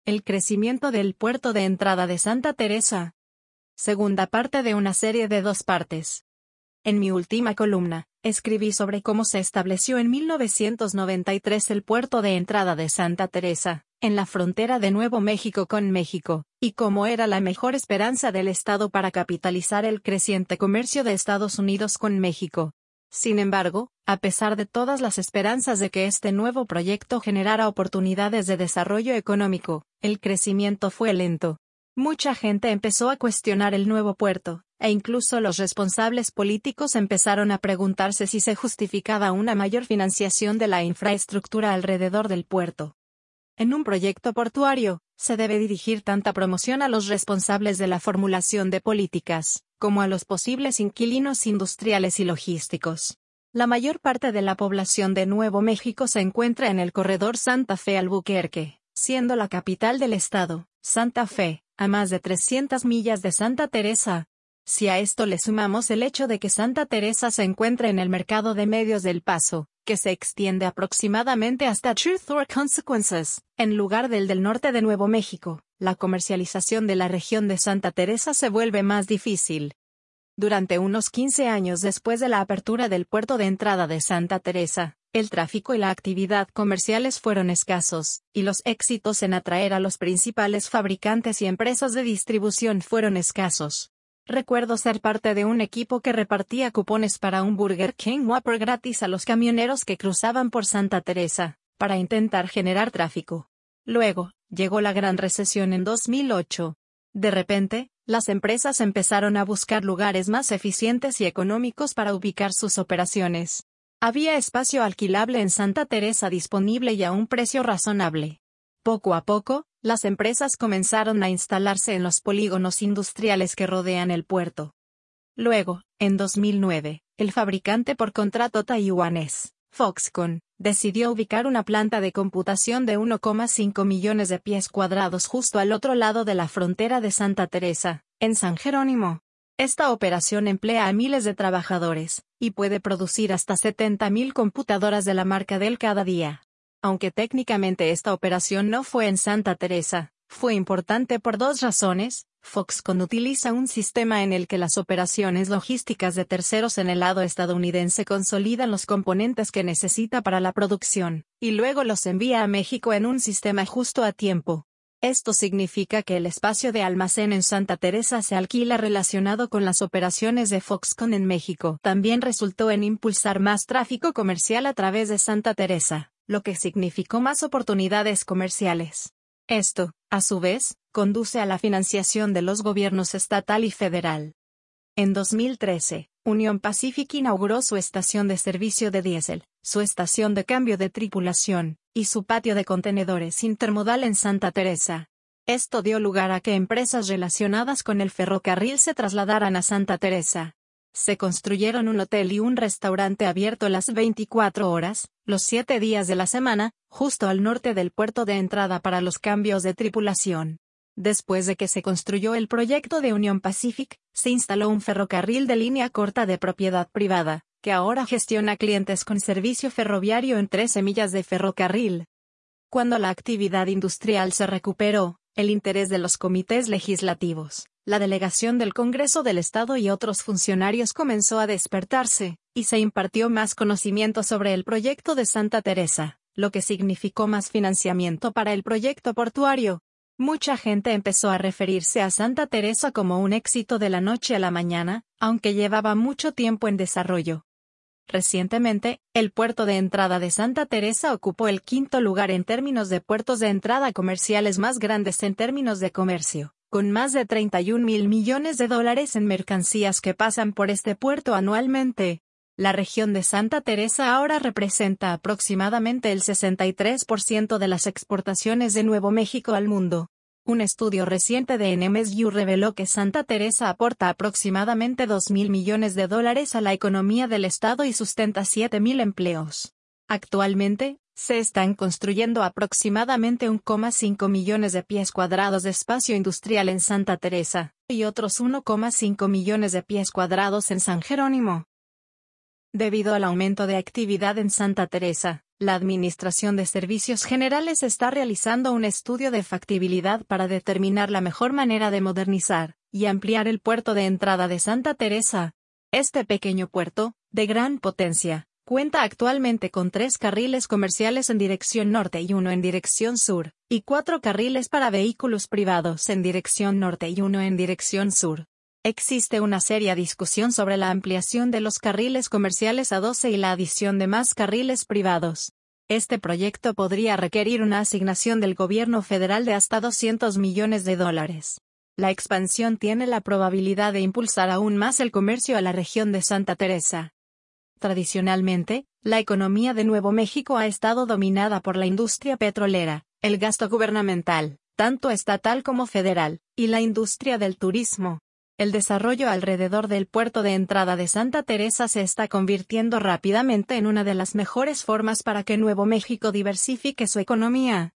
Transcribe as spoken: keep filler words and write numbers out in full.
El crecimiento del puerto de entrada de Santa Teresa. Segunda parte de una serie de dos partes. En mi última columna, escribí sobre cómo se estableció en mil novecientos noventa y tres el puerto de entrada de Santa Teresa, en la frontera de Nuevo México con México, y cómo era la mejor esperanza del Estado para capitalizar el creciente comercio de Estados Unidos con México. Sin embargo, a pesar de todas las esperanzas de que este nuevo proyecto generara oportunidades de desarrollo económico, el crecimiento fue lento. Mucha gente empezó a cuestionar el nuevo puerto, e incluso los responsables políticos empezaron a preguntarse si se justificaba una mayor financiación de la infraestructura alrededor del puerto. En un proyecto portuario, se debe dirigir tanta promoción a los responsables de la formulación de políticas, como a los posibles inquilinos industriales y logísticos. La mayor parte de la población de Nuevo México se encuentra en el corredor Santa Fe-Albuquerque, siendo la capital del estado, Santa Fe, a más de trescientas millas de Santa Teresa. Si a esto le sumamos el hecho de que Santa Teresa se encuentra en el mercado de Medios del Paso, que se extiende aproximadamente hasta Truth or Consequences, en lugar del del norte de Nuevo México, la comercialización de la región de Santa Teresa se vuelve más difícil. Durante unos quince años después de la apertura del puerto de entrada de Santa Teresa, el tráfico y la actividad comerciales fueron escasos, y los éxitos en atraer a los principales fabricantes y empresas de distribución fueron escasos. Recuerdo ser parte de un equipo que repartía cupones para un Burger King Whopper gratis a los camioneros que cruzaban por Santa Teresa, para intentar generar tráfico. Luego, llegó la Gran Recesión en dos mil ocho. De repente, las empresas empezaron a buscar lugares más eficientes y económicos para ubicar sus operaciones. Había espacio alquilable en Santa Teresa disponible y a un precio razonable. Poco a poco, las empresas comenzaron a instalarse en los polígonos industriales que rodean el puerto. Luego, en dos mil nueve, el fabricante por contrato taiwanés, Foxconn, decidió ubicar una planta de computación de uno coma cinco millones de pies cuadrados justo al otro lado de la frontera de Santa Teresa, en San Jerónimo. Esta operación emplea a miles de trabajadores, y puede producir hasta setenta mil computadoras de la marca Dell cada día. Aunque técnicamente esta operación no fue en Santa Teresa, fue importante por dos razones. Foxconn utiliza un sistema en el que las operaciones logísticas de terceros en el lado estadounidense consolidan los componentes que necesita para la producción, y luego los envía a México en un sistema justo a tiempo. Esto significa que el espacio de almacén en Santa Teresa se alquila relacionado con las operaciones de Foxconn en México. También resultó en impulsar más tráfico comercial a través de Santa Teresa, lo que significó más oportunidades comerciales. Esto, a su vez, conduce a la financiación de los gobiernos estatal y federal. En dos mil trece, Union Pacific inauguró su estación de servicio de diésel, su estación de cambio de tripulación, y su patio de contenedores intermodal en Santa Teresa. Esto dio lugar a que empresas relacionadas con el ferrocarril se trasladaran a Santa Teresa. Se construyeron un hotel y un restaurante abierto las veinticuatro horas, los siete días de la semana, justo al norte del puerto de entrada para los cambios de tripulación. Después de que se construyó el proyecto de Union Pacific, se instaló un ferrocarril de línea corta de propiedad privada, que ahora gestiona clientes con servicio ferroviario en trece millas de ferrocarril. Cuando la actividad industrial se recuperó, el interés de los comités legislativos, la delegación del Congreso del Estado y otros funcionarios comenzó a despertarse, y se impartió más conocimiento sobre el proyecto de Santa Teresa, lo que significó más financiamiento para el proyecto portuario. Mucha gente empezó a referirse a Santa Teresa como un éxito de la noche a la mañana, aunque llevaba mucho tiempo en desarrollo. Recientemente, el puerto de entrada de Santa Teresa ocupó el quinto lugar en términos de puertos de entrada comerciales más grandes en términos de comercio, con más de treinta y un mil millones de dólares en mercancías que pasan por este puerto anualmente. La región de Santa Teresa ahora representa aproximadamente el sesenta y tres por ciento de las exportaciones de Nuevo México al mundo. Un estudio reciente de N M S U reveló que Santa Teresa aporta aproximadamente dos mil millones de dólares a la economía del estado y sustenta siete mil empleos. Actualmente, se están construyendo aproximadamente uno coma cinco millones de pies cuadrados de espacio industrial en Santa Teresa, y otros uno coma cinco millones de pies cuadrados en San Jerónimo. Debido al aumento de actividad en Santa Teresa, la Administración de Servicios Generales está realizando un estudio de factibilidad para determinar la mejor manera de modernizar y ampliar el puerto de entrada de Santa Teresa. Este pequeño puerto, de gran potencia, cuenta actualmente con tres carriles comerciales en dirección norte y uno en dirección sur, y cuatro carriles para vehículos privados en dirección norte y uno en dirección sur. Existe una seria discusión sobre la ampliación de los carriles comerciales a doce y la adición de más carriles privados. Este proyecto podría requerir una asignación del gobierno federal de hasta doscientos millones de dólares. La expansión tiene la probabilidad de impulsar aún más el comercio a la región de Santa Teresa. Tradicionalmente, la economía de Nuevo México ha estado dominada por la industria petrolera, el gasto gubernamental, tanto estatal como federal, y la industria del turismo. El desarrollo alrededor del puerto de entrada de Santa Teresa se está convirtiendo rápidamente en una de las mejores formas para que Nuevo México diversifique su economía.